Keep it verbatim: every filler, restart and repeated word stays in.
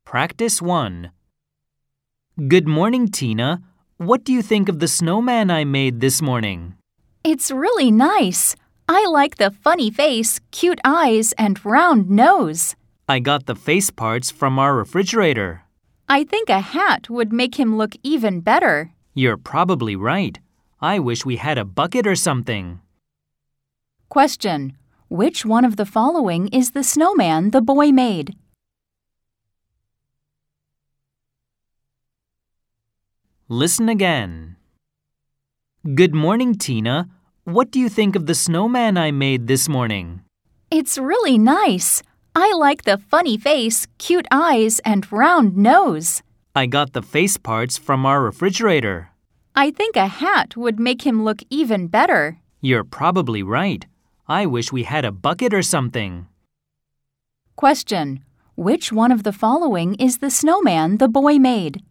Practice one. Good morning, Tina. What do you think of the snowman I made this morning? It's really nice. I like the funny face, cute eyes, and round nose. I got the face parts from our refrigerator. I think a hat would make him look even better. You're probably right. I wish we had a bucket or something. Question: Which one of the following is the snowman the boy made? Listen again. Good morning, Tina. What do you think of the snowman I made this morning? It's really nice. I like the funny face, cute eyes, and round nose. I got the face parts from our refrigerator. I think a hat would make him look even better. You're probably right. I wish we had a bucket or something. Question: Which one of the following is the snowman the boy made?